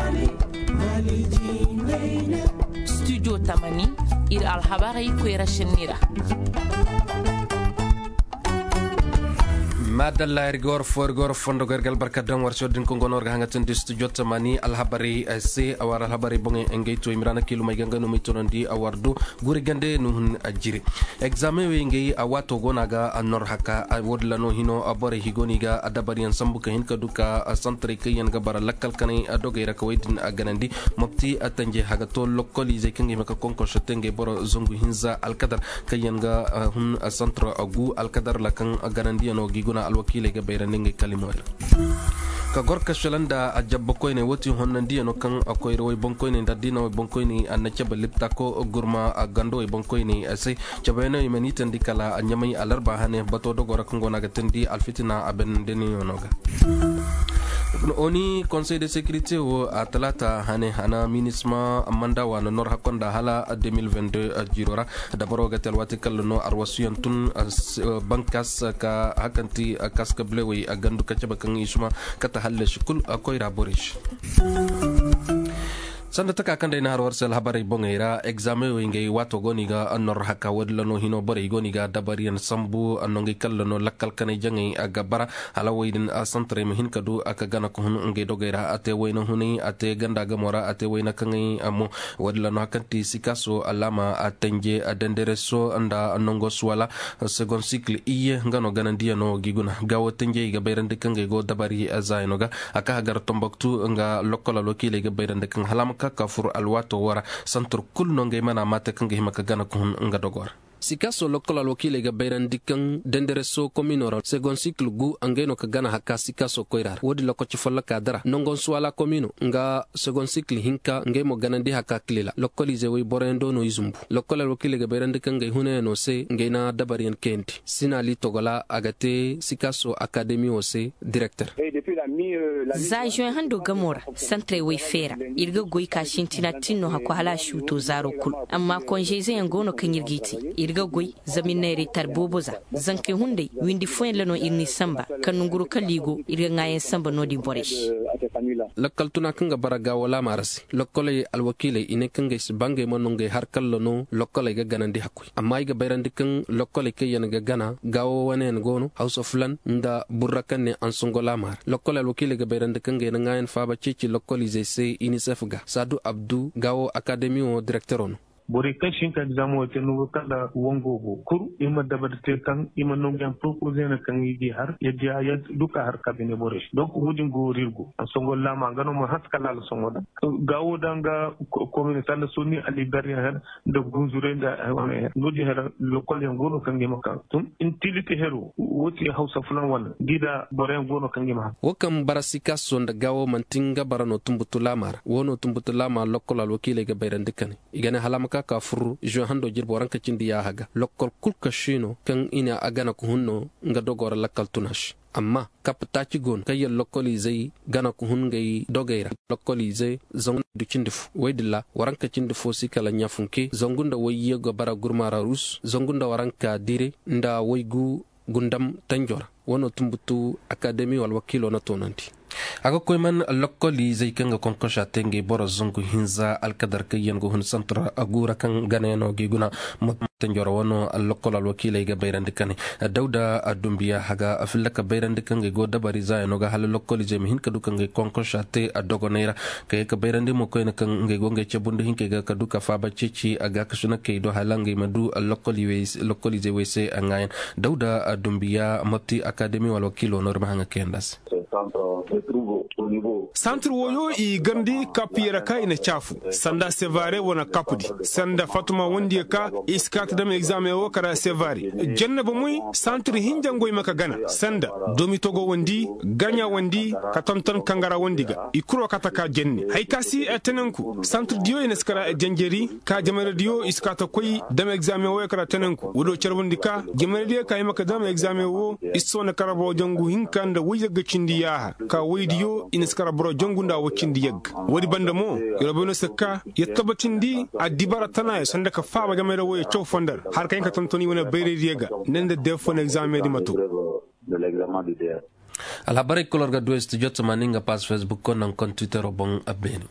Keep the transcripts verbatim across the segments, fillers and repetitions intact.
studio tamani ir alhabari kwera shinira madalla ergor forgor fondo gergal barkadan warso din ko gonor hanga tan studio tamani alhabari se awar alhabari bonge engay to imrana kilu may ganga no mitonondi awardu guri gande no hun ajiri examen we ngay awato gonaga anor haka awodla no hino abore higoniga adabari an sambuka hinka duka santre kayen ga bara lakkal kanay adogera ko wedin aganandi mopti atanje haga to lokoli ze kangi maka konko shotenge boro zongu hinza alkadar kayen ga hun santre agu alkadar lakan aganandi no giguna alwakile ga bayraninge kalimoyla ka gorka shalanda a jabba koyne woti honnandi no kan akoy roy bonkoyne dadina way bonkoyne an chaba lipta ko gurma a gando way bonkoyne sai chabayna yimani tandi kala anyamai alarba hane bato do gora ko ngona ga tandi alfitina aben deni yonoga oni conseil de sécurité o atlata hane hana minisma amanda wa no nor hakonda hala deux mille vingt-deux jirora dabaro ga telwati kalno arwasiyan tun bankas ka hakanti kaska blewi agandu kachaba kan isma kata halle shukul akoy raborish sanda taka kanda ina harwar sel habari bongeira examen winge wato goniga anor haka wadlano hino bare goniga dabarian sambu anongi kallano lakkal kanay jangi agabara hala waydin a santre mihin kadu aka gana ko hun nge dogeira ate wayno huni ate ganda gamora ate wayna kangi amo wadlano hakanti sikaso alama atenge adendereso anda anongo swala second cycle iye ngano ganandia no giguna gawo tenge ga bayrande kange go dabari azainoga aka hagar tombaktu nga lokola lokile ga bayrande kan halama kafur alwato wara santur kul no ngay mana mate kangi himaka gana ko nga dogor sikaso lokola lokile ga bayran dikan dendereso communora second cycle gu angeno ka gana hakka sikaso koirar wodi loko ci folla ka dara nongon swala commune nga second cycle hinka ngemo ganandi hakka klila lokoli je way borendo no izumbu lokola lokile ga bayran dikan ngay hune no se ngena dabarian kenti sinali togola agate sikaso academy o se directeur za join hando gamora centre way fera irga goy ka shintina tinno hakko hala shuto zaro kul amma konje ze ngono kan yirgiti irga goy zaminere tarboboza zanke hunde windi foen lano irni samba kanunguru kaligo irga ngayen samba nodi boresh lakkal tuna kanga baraga wala marasi lokkole alwakile ine kanga bange mononge harkal lano lokkole ga ganandi hakku amma iga bayrandi kan lokkole ke yan ga gana gawo wanen gono house of land nda burrakanne ansongola mar lokkole alwakile ga bayrandi kanga na ngayen faba cici lokkole ze se unicef ga sadu abdu gawo academy o directeur on bori kashin ka examo te no kala wongo go kur ima dabarte kan ima no gam proposer na kan yi har ya dia ya duka har kabine bore donc wudin go rirgo an songo lama ngano mo haskala la songo da gawo danga commune tan sonni ali bari har de gunzure da no di har local yan gono kan gema kan tum intilite hero woti hausa fulan wala dida bore gono kan gema wakam barasika sonda gawo mantinga barano tumbutula mar wono tumbutula ma local alwakile ga bayrandikani igane halama ka furu jo hando jirbo ranka cindi ya haga lokol kulka shino kan ina agana ko hunno nga dogora lakal tunash amma kaptaci gon kay lokoli zai gana ko hun ngay dogeira lokoli zai zong du cindifu waydilla waranka cindifu sikala nyafunke zongunda wayiye go bara gurmara rus zongunda waranka dire nda waygu gundam tanjora wono tumbutu academy wal wakilo na tonanti aga koy man lokoli zai kanga konkosha tenge boro zongu hinza alkadar kayen go hun santra agura kan ganeno giguna tanjoro wono lokola wakile ga bayrande kane dawda adumbiya haga afillaka bayrande kange go dabari za no ga hal lokoli je min kadu kange konkosha te adogonera kay ka bayrande mo koy kan nge go nge cebunde hinke ga kadu ka faba cici aga kasuna kay do halange madu lokoli we lokoli je we se angayen dawda adumbiya matti academy wal wakilo norma hanga kendas centre woyo i gandi kapira ka ina chafu sanda sevare wona kapudi sanda fatuma wondi ka iskat dam examen wo kara sevare jannaba muy centre hinjangoy maka gana sanda domi togo wondi ganya wondi katonton kangara wondiga ikuro kataka jenni hay kasi etenenku centre dio ina skara janjeri ka jamare dio iskata koy dam examen wo kara tenenku wodo cerwondi ka jamare dio ka maka dam examen wo isona karabo jangu hinkanda wiyaga cindi yaha ka waydiyo ina skara bro jongunda wakindi yeg wadi bandamo yorobono sakka yettabatindi adibara tana sanda ka faba jamare wo e chow fondar har kayn ka tontoni wona bayre yega nende defon examen di matu de l'examen du D R alhabari kolor ga duwe studio tamaninga pas Facebook ko nan kon Twitter bon abeni.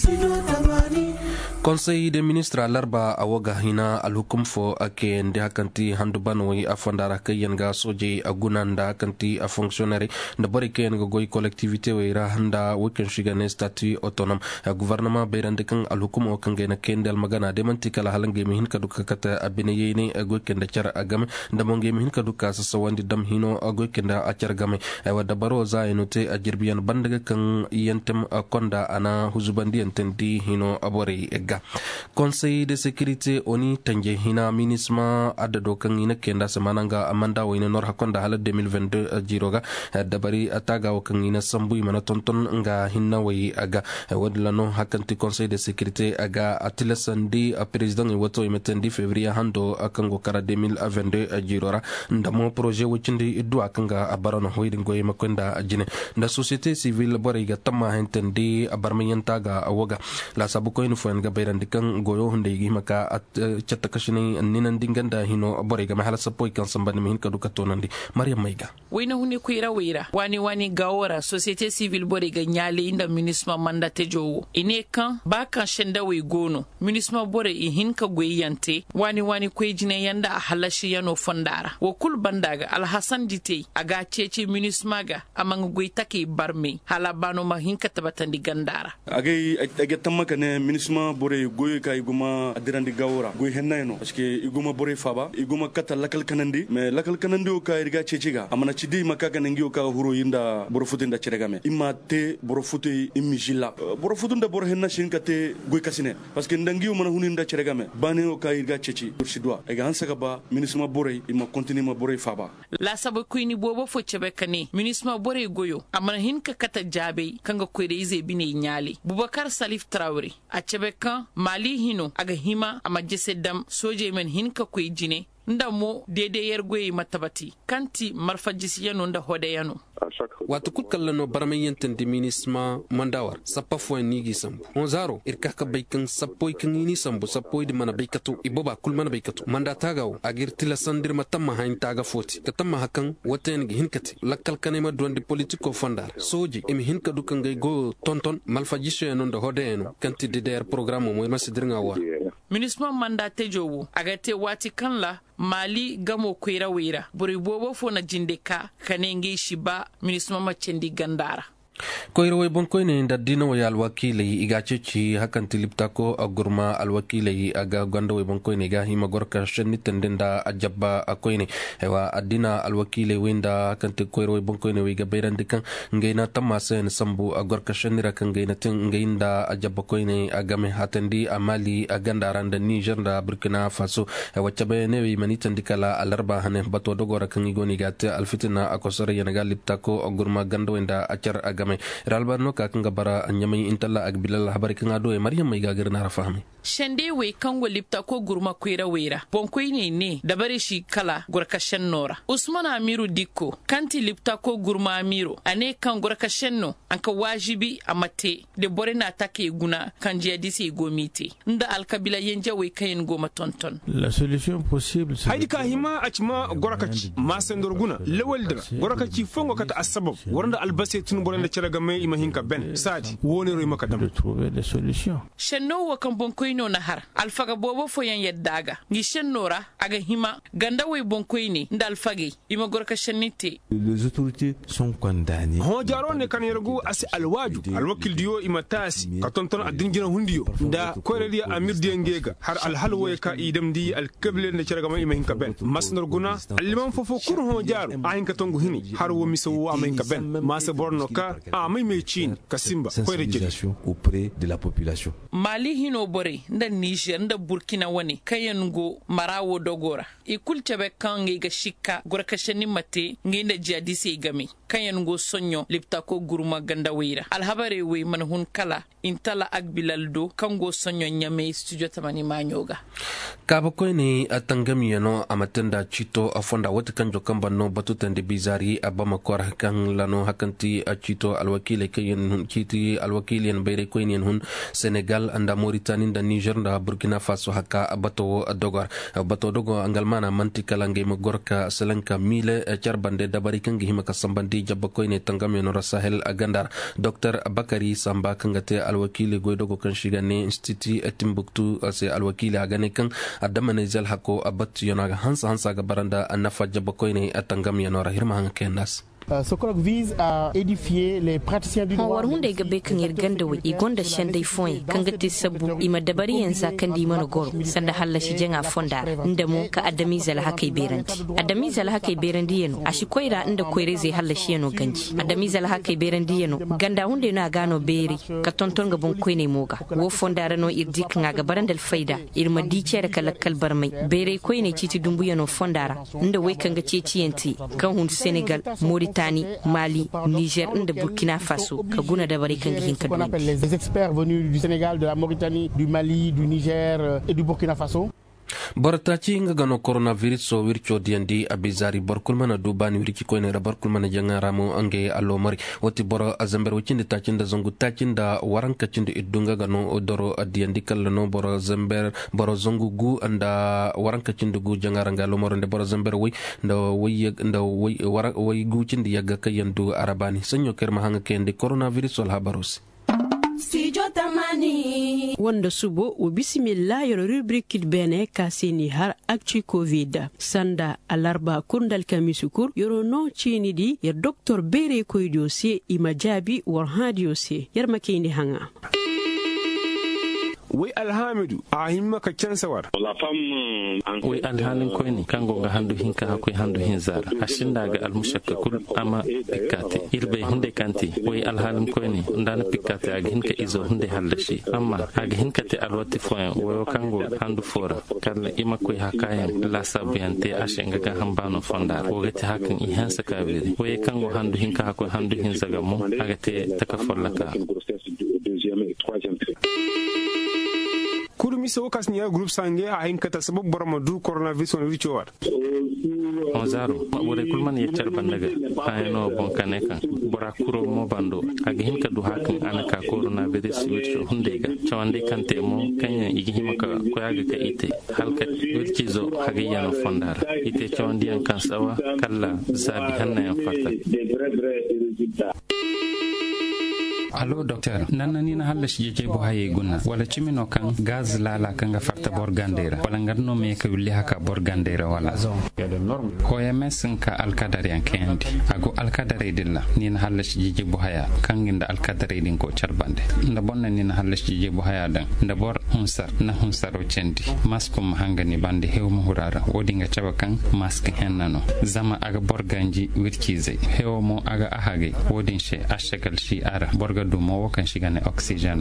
Conseil des ministres alarba awaga hina alhukum fo ake ndi hakanti handu banoi afandara kayen ga soje agunanda hakanti a fonctionnaire da bari kayen ga goy collectivité weira handa weken shigane statut autonome gouvernement beyrande kan alhukum o kan gena kendal magana de manti kala halange mi hin kadu kata abine yene goy kenda char agame da monge mi hin kadu ka sa wandi dam hino goy kenda a char game wa dabaro za enote a jirbiyan bandaga kan yentem konda ana huzubandi entendi hino abore ega Conseil de sécurité oni tanje hina minisma adado kan ina kenda semananga amanda wina nor hakonda hala deux mille vingt-deux jiroga dabari ataga o kan ina sambu mana tonton nga hinna wayi aga wadlano hakanti Conseil de sécurité aga atilasandi a président wato imetendi février hando akango kara deux mille vingt-deux jirora ndamo projet wucindi iddu akanga abarano hoydi ngoy makonda ajine nda société civile boriga tamma hentendi abarmayentaga awaga la sabu ko inu fenga bayrandikan goyo hunde gi maka at chatta kashini ninan dinganda hino boriga mahala sapoy kan sambani min kadu katonandi Mariam Maiga wina huni kuira wira wani wani gawara société civile boriga nyali inda munisma mandate jowo ine kan ba kan shenda we gono munisma bore i hinka goyante wani wani kwejine yanda a halashi yano fondara wo kul bandaga alhasan dite aga cece munisma ga amang goytake barme halabano ma hinka tabatandi gandara agay aga tamaka ne munisma bore goy kay guma adirandi gawra goy hennayno parce que iguma bore faba iguma kata lakal kanandi mais lakal kanandi o kay riga ceciga amana cidi makaka nangi o ka huro yinda boro futinda ciregame imma te boro futi imijilla boro futunda boro henna shinka te goy kasine parce que ndangi o mana huninda ciregame bane o kay riga ceci ursidwa ega hansaka ba munisma bore imma continue ma bore faba la sabo kuini bobo fo cebekane munisma bore goyo amana hinka kata jabe kanga koyde ize bine nyali Boubacar Salif Traoré a cebekan mali hino aga hima ama jesedam soje men hinka koy jine ndamo dede yergoy matabati kanti marfajisi yano nda hode yano watu kutkallano barmayentan de minisma mandawar sappa fo nigi sambu onzaro irka ka baykan sappoy kan ini sambu sappoy de mana baykatu iboba kul mana baykatu manda tagaw agir tila sandir matamma hain taga foti katamma hakan waten gi hinkati lakkal kanema donde politiko fondar soji emi hinka dukan gay go tonton malfajisi yano nda hode yano kanti de der programme mo masidirnga wa munisma mandate jowo agate wati kanla mali gamo kwera wera buri bobo fo na jindeka kanenge shiba munisma machendi gandara koyro way bon koyne ndaddina way alwakili iga ceci hakan tilipta ko agurma alwakili aga ganda way bon koyne ga hima gorka shenni tendenda ajabba koyne hewa addina alwakili winda hakan te koyro way bon koyne wiga bayrandikan ngeyna tamasen sambu agorka shenni rakan ngeyna tin ngeinda ajabba koyne agame hatendi amali aganda randa Niger da Burkina Faso hewa chabe ne wi manitandikala alarba hane bato dogora kan igoni gate alfitina akosore yanaga lipta ko agurma ganda winda achar aga ralbarno ka kan gabara anyamai intalla agbilal habari kan ado e Maryam mai gagar na rafahmi shende we kan walipta ko gurma kwera wera bonkoi ne ne da bare shi kala gurkashen nora Usman Amiru Dikko kanti lipta ko gurma Amiru ane kan gurkashen no an ka wajibi amate de bore na take guna kan je disi gomite nda alkabila yenja we kayin goma tonton la solution possible haydi ka hima acima gorakaci masendor guna leweldra gorakaci fongo kata asbab waranda albase tun boranda game imahinka ben sadi woni roy makadam de trouver des solutions shenno wa kan bonkoino na har alfaga bobo fo yan yeddaga ngi shennora aga hima ganda way bonkoini ndal fagi ima gorka shennite les autorités sont condamnées ho jaro ne kan yergu asi alwaju alwakil diyo imatasi ka tonton adin jina hundiyo da koreliya amir diengega har alhalwa ka idam di alkable ne ceragama imahinka ben masnor guna alliman fofo kur ho jaro ahinka tongu hini har wo miso wa imahinka ben masa borno ka a mai mai cin kasimba sensibilisation auprès de la population mali hino bore nda Niger nda Burkina wani kayan go marawo dogora ikul tebe kan ga shikka gorkashani mate nginda jihadisi game kayan go sonyo lipta ko guruma ganda weira alhabare we man hun kala intala agbilaldo kan go sonyo nyame studio tamani manyoga kaba ko ni atangami yano amatenda chito afonda wata kanjo kamba no batutande bizari abama kor kan lano hakanti a chito alwakile kayen hun chiti alwakilian bayre ko hun Senegal anda Mauritanie Niger da Burkina Faso haka bato dogor bato dogo angalmana mantikala ngai magorka selanka mile charbande dabari kangi himaka sambandi jabako ne tangame no Sahel agandar Dr Bakari Samba kangate alwakili goydogo kan shigane institut Timbuktu ase alwakili agane kan adamane zal hako abat yonaga hansa hansa ga baranda anafa jabako ne atangame no rahirma hankenas. Ce colloque vise à édifier les praticiens du droit. War hunde ga be kan yirganda wi igonda shandai foy kan gati sabu ima dabari yansa kan di mana goro sanda halla shi jenga fonda inda mu ka adami zal hakai beranti adami zal hakai berandi yeno ashi koira inda koire zai halla shi yeno ganji adami zal hakai berandi yeno ganda hunde na gano beri ka tonton ga bon koine moga wo fonda rano irdi kan ga barandal faida irma di cere kala kalbar mai bere koine citi dumbu yeno fondara inda wai kan ga ceci yanti kan hun Senegal Mauritanie Mali, Niger et Burkina Faso. Les experts venus du Sénégal, de la Mauritanie, du Mali, du Niger et du Burkina Faso. Bortaci nga gano coronavirus so wircho diandi abizari borkulmana dubani wirki koine ra borkulmana jangaramo ange allo mari woti boro azamber wicinde tacinda zongu tacinda waranka cinde idunga gano doro diandi kalno boro zamber boro zongu gu anda waranka cinde gu jangaranga allo moro nde boro zamber wi ndo wi ndo wi wara wi gu cinde yaga kayandu arabani sanyo kerma hanga kende coronavirus wal habarusi wanda subo o bisimilla yoro rubrique bene kasini har actu covid sanda alarba kundal kamisukur yoro no chini di yer docteur bere koydio se imajabi war hadio se yer makini hanga wai alhamidu a himma ka cansawar wai alhalin koyni kango ga handu hinka akwai handu hin zara ashinda ga almushakka kul ama pikate irbe hunde kanti wai alhalin koyni ndana pikate aga hinka izo hunde hallashi amma aga hinka te alwati foyan wayo kango handu fora kala ima koy hakayan la sabiyante ashenga ga hambano fondar wogati hakan i hansa kabiri wai kango handu hinka akwai handu hin zaga mu aga te takaforlaka kurmi so kasniya group sange a hinkata sabab borma du coronavirus on richowar onzaro wore kulman ye charban daga ayno bon kaneka bora kuro mo bando aga hinka du hakan anaka coronavirus richo hundega chawande kante mo kanya igi himaka ko yaga ka ite halka wirchizo haga yano fondara ite chawandi an kansawa kala zabi hanna yan farta Allo docteur nanna ni na halla shi je bo haye gunna wala cimino kan gaz lala kan ga farta bor gandera wala ngadno me ka willi haka bor gandera wala ko yemes ka alkadari an kendi ago alkadari dilla ni na halla shi je bo haya kan inda alkadari din ko charbande nda bonna ni na halla shi je bo haya dan nda bor hunsar na hunsar o cendi masko mahangani bande hew mo hurara wodi nga caba kan mask hennano zama aga bor ganji wirkize hew mo aga ahage wodin she ashakal shi ara borga dumo kan shigane oxygène.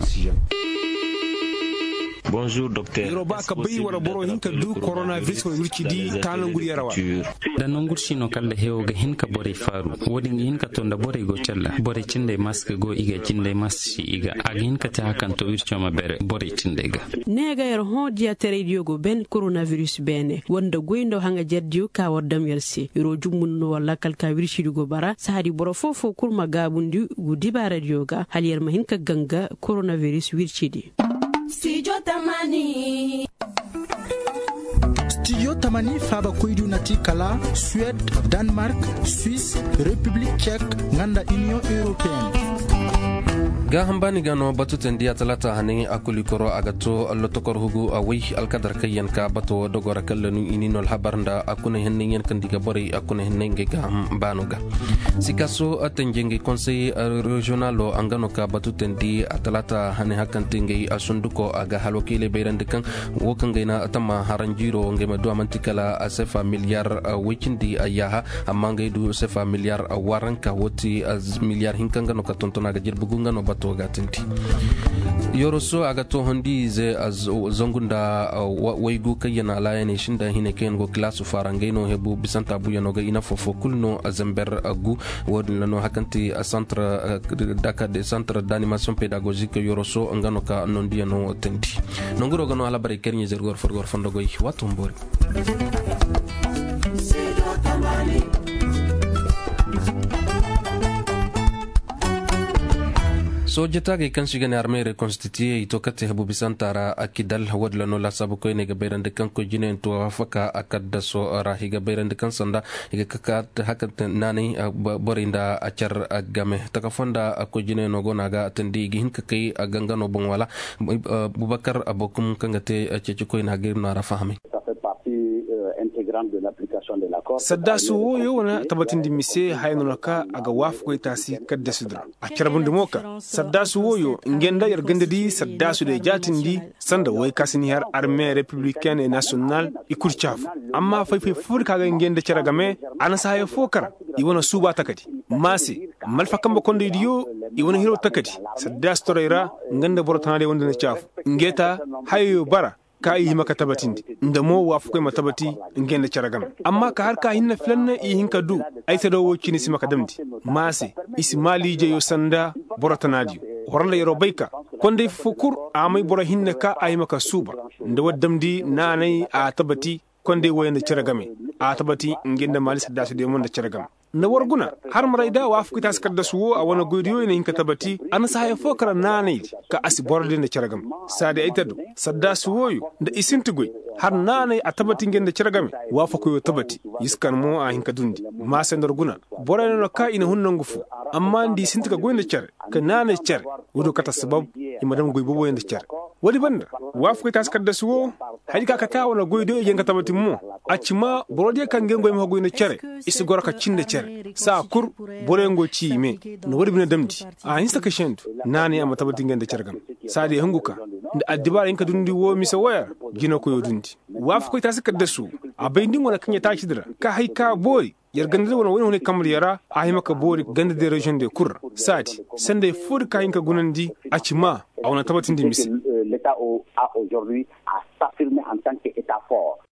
Bonjour docteur. Yoruba ka bai wara boro hinka du coronavirus ko wirkidi tanan guri yarawa. Dan ngur shino kala hewo ga hinka bore faru. Wodi hinka to nda bore go challa. Bore cinde mask go iga cinde mask iga. Ag hinka ta kan to wircho ma bere bore cinde ga. Nega yer ho dia radio go ben coronavirus bene. Wanda goindo hanga jaddiyo ka wardam yersi. Yoro jumun no wala kalka wirshi go bara. Sahadi boro fofo kurma gabundi gudi ba radio ga. Hal yer ma hinka ganga coronavirus wirchidi. Studio Tamani. Studio Tamani faba koydu nati kala Suède, Danemark, Suisse, République tchèque, nganda Union européenne. ga hambani gano batuten dia talata hani akuli koro agato allotokor hugu awi alkadar kayan ka bato dogora kallanu ininol habarnda akune hennen yan kandiga bori akune hennen ge ga banuga sikaso atenjenge conseil régional angano ka batuten di atalata hani hakantinge asunduko aga halokile beirandikan wokangaina atama haranjiro ngema do amantikala asefa miliar wikindi ayaha amanga du sefa miliar waranka woti az miliar hinkanga no katontona ga jirbugunga no bato gatinti yoroso agato hondi ze az zongunda waygu kayana layane shinda hine ken go klasu farangeno hebu bisanta buya no ga ina fofo kulno azamber agu wodin lano hakanti a centre daka de centre d'animation pédagogique yoroso ngano ka nondi no tenti nonguro gano ala bare kernye zergor forgor fondogo yi watumbori sojata ga kan shiga ne armée reconstituée ito kate habu bisantara akidal wadla no la sabu ko ne ga bayran de kan ko jine to faka akadda so rahi ga bayran de kan sanda ga kaka haka nani borinda acar game taka fonda ko jine no gona ga tandi gi hin kai a gangano bon wala Boubacar abokum kangate cece ko ina ga na rafahami sadda su woyo wana tabatin di mise haynulaka aga waf ko tasi kadda sudra a carabun de moka sadda su woyo ngenda yar gandadi sadda su de jatindi sanda way kasini har armée républicaine et nationale ikurchaf amma fay fay fur kaga ngenda caragame ana saye fokar i wana suba takati masi malfa kamba konde diyo i wana hiro takati sadda storera nganda borotana wonde ne chaf ngeta hayo bara ka yi maka tabatindi nda mo wa fukai matabati ngende caragam amma ka har ka hinna flanna i hinka du ay ta dawo kini si maka damdi masi ismali je yo sanda boratanadi horla yero bayka konde fukur amay bora hinna ka ay maka suba nda waddamdi nanay a tabati konde wayna caragame a tabati ngende mali sadda su de mon da caragam na warguna har maraida wa fukai tas kadda suwo a wana godiyo ne hinka tabati an sa ya fokara nanay ka asi borde da caragam sade ay tadu sadda suwoyo da isintigoy har nanay a tabati ngende caragame wa fukai tabati yiskan mo a hinka dundi ma sandar guna borane no ka ina hunnan gufu amma ndi sintika goyende car ka nanay car wudo kata sabab imadam goy bobo yende car wadi banda wa fukai tas kadda suwo hadi ka kata wala goydo yenga tabati mo acima borode kan ngengoy mo goyende car isi goraka cinde car sa kur borengo ci me no wari bina damdi a hinsa ka shendu nani amma tabati ngende cargam sade hanguka da addibar in ka dundi wo misa waya gina ko yodundi waf ko ta saka dasu a bayin wala kanya ta kidira ka hay ka boy yar ganda wala wani wani kamar yara a hay maka bori ganda de region de kur sadi sande fur ka in ka gunandi a cima a wana tabatin di misi l'état a aujourd'hui à s'affirmer en tant qu'état fort.